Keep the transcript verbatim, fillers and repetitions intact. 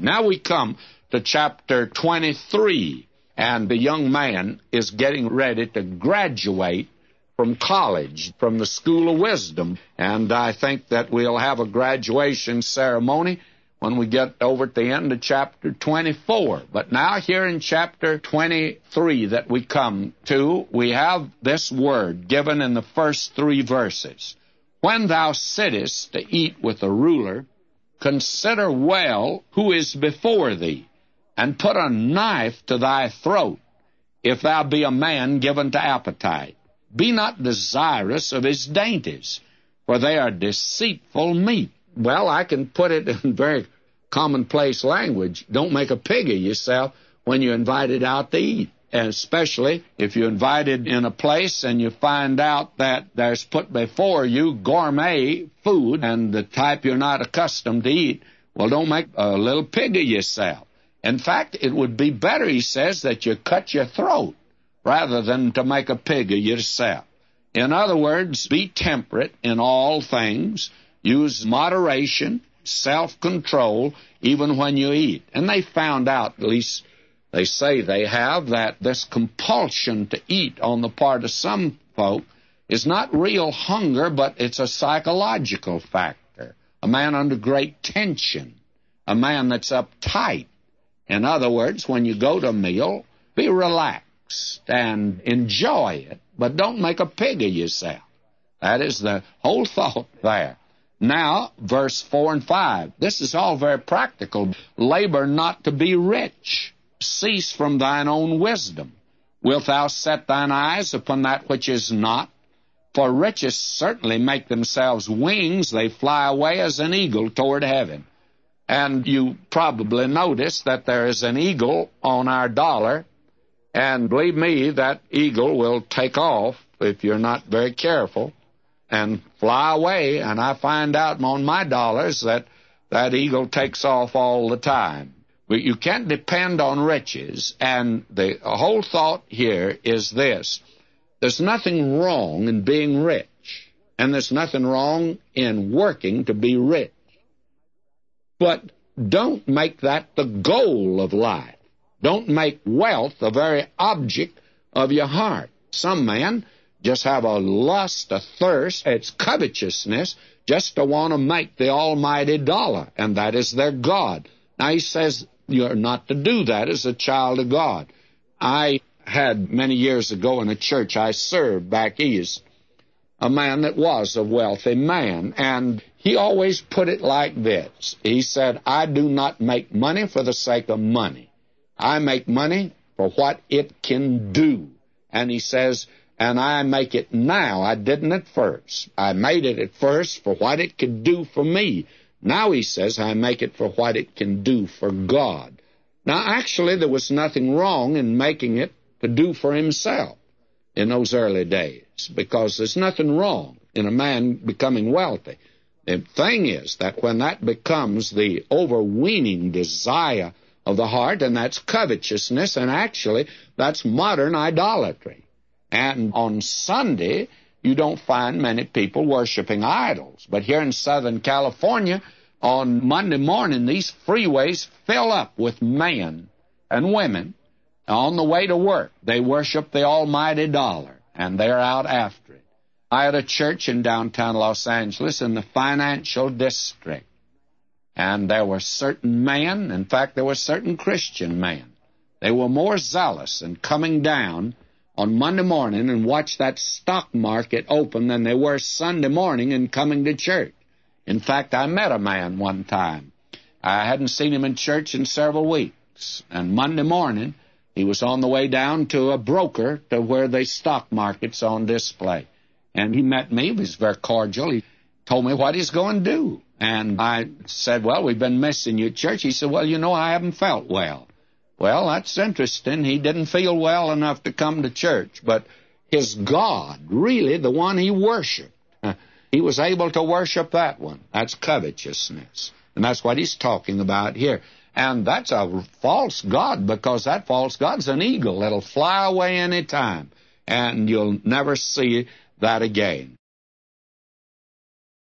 Now we come to chapter twenty-three, and the young man is getting ready to graduate from college, from the School of Wisdom. And I think that we'll have a graduation ceremony when we get over at the end of chapter twenty-four. But now here in chapter twenty-three that we come to, we have this word given in the first three verses. When thou sittest to eat with a ruler, consider well who is before thee, and put a knife to thy throat, if thou be a man given to appetite. Be not desirous of his dainties, for they are deceitful meat. Well, I can put it in very commonplace language. Don't make a pig of yourself when you're invited out to eat, and especially if you're invited in a place and you find out that there's put before you gourmet food and the type you're not accustomed to eat. Well, don't make a little pig of yourself. In fact, it would be better, he says, that you cut your throat rather than to make a pig of yourself. In other words, be temperate in all things. Use moderation, self-control, even when you eat. And they found out, at least they say they have, that this compulsion to eat on the part of some folk is not real hunger, but it's a psychological factor. A man under great tension, a man that's uptight. In other words, when you go to a meal, be relaxed and enjoy it, but don't make a pig of yourself. That is the whole thought there. Now, verse four and five. This is all very practical. Labor not to be rich. Cease from thine own wisdom. Wilt thou set thine eyes upon that which is not? For riches certainly make themselves wings. They fly away as an eagle toward heaven. And you probably notice that there is an eagle on our dollar. And believe me, that eagle will take off if you're not very careful and fly away. And I find out on my dollars that that eagle takes off all the time. But you can't depend on riches. And the whole thought here is this. There's nothing wrong in being rich. And there's nothing wrong in working to be rich. But don't make that the goal of life. Don't make wealth the very object of your heart. Some men just have a lust, a thirst, it's covetousness, just to want to make the almighty dollar, and that is their God. Now, he says you're not to do that as a child of God. I had many years ago in a church I served back east, a man that was a wealthy man, and he always put it like this. He said, I do not make money for the sake of money. I make money for what it can do. And he says, and I make it now. I didn't at first. I made it at first for what it could do for me. Now, he says, I make it for what it can do for God. Now, actually, there was nothing wrong in making it to do for himself in those early days, because there's nothing wrong in a man becoming wealthy. The thing is that when that becomes the overweening desire of the heart, and that's covetousness, and actually that's modern idolatry. And on Sunday, you don't find many people worshiping idols. But here in Southern California, on Monday morning, these freeways fill up with men and women on the way to work. They worship the almighty dollar, and they're out after it. I had a church in downtown Los Angeles in the financial district. And there were certain men, in fact, there were certain Christian men. They were more zealous in coming down on Monday morning and watch that stock market open than they were Sunday morning and coming to church. In fact, I met a man one time. I hadn't seen him in church in several weeks. And Monday morning, he was on the way down to a broker to where the stock market's on display. And he met me. He was very cordial. He told me what he's going to do. And I said, well, we've been missing you at church. He said, well, you know, I haven't felt well. Well, that's interesting. He didn't feel well enough to come to church. But his God, really the one he worshiped, he was able to worship that one. That's covetousness. And that's what he's talking about here. And that's a false god, because that false god's an eagle that'll fly away any time. And you'll never see that again.